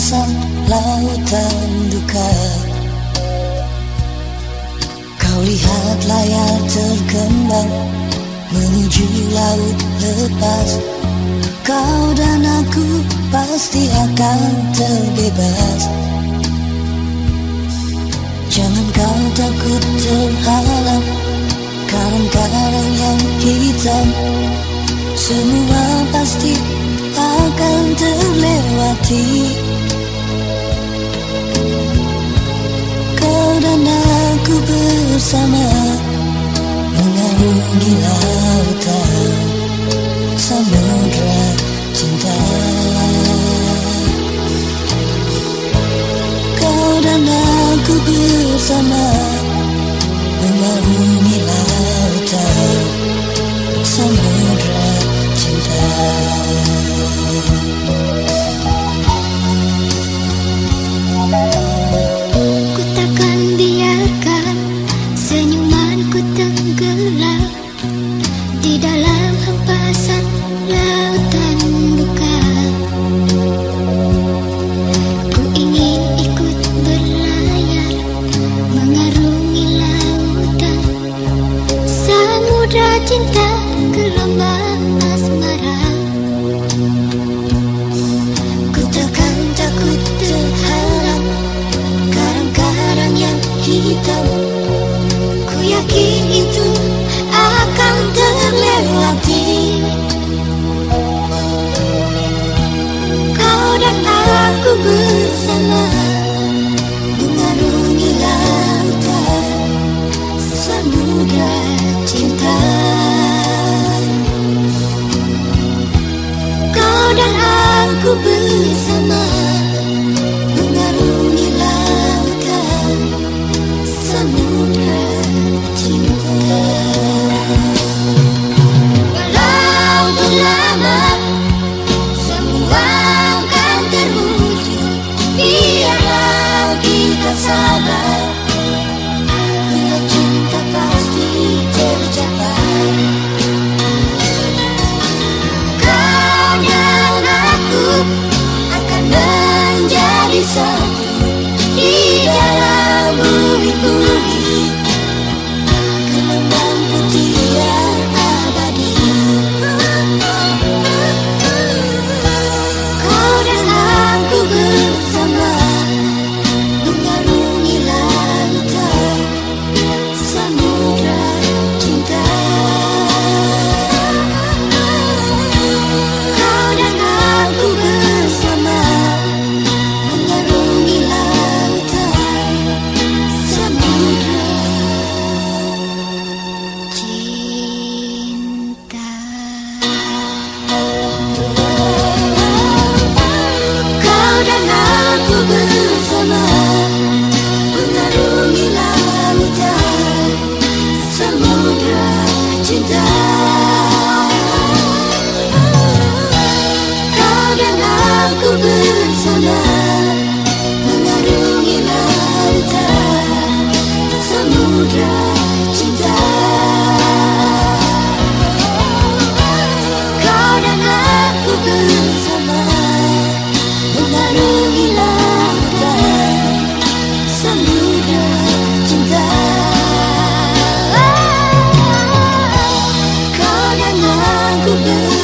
pasang lautan duka. Kau lihat layar terkembang menuju laut lepas. Kau dan aku pasti akan terbebas. Jangan kau takut terhalang karang-karang yang hitam. Semua pasti akan terlewati. Kau dan aku bersama mengarungi lautan samudra cinta. Kau dan aku bersama mengarungi lautan samudra cinta. Ku takkan biarkan senyumanku tenggelam di dalam hempasan lautan duka. Ku ingin ikut berlayar mengarungi lautan samudra cinta, gelombang asmara. Ku takkan takut terhalang karang-karang yang hitam. Ku yakin itu akan terlewati. Kau dan aku bersama mengarungi lautan samudra cinta. Kau dan aku bersama mengarungi lautan samudra cinta. Walau berlama semua akan terwujud, biarlah kita sabar. Bila cinta pasti tercapai. Kau dan aku akan menjadi satu di dalam bumi-bumi gelombang putih yang abadi. Kau dan aku bersama mengarungi lautan samudra cinta. Kau dan aku bersama mengarungi lautan samudra cinta. Kau dan aku bersama mengarungi lautan samudra cinta. Kau dan aku bersama mengarungi lautan samudra cinta. Kau dan aku bersama mengarungi lautan samudra cinta. Kau dan aku bersama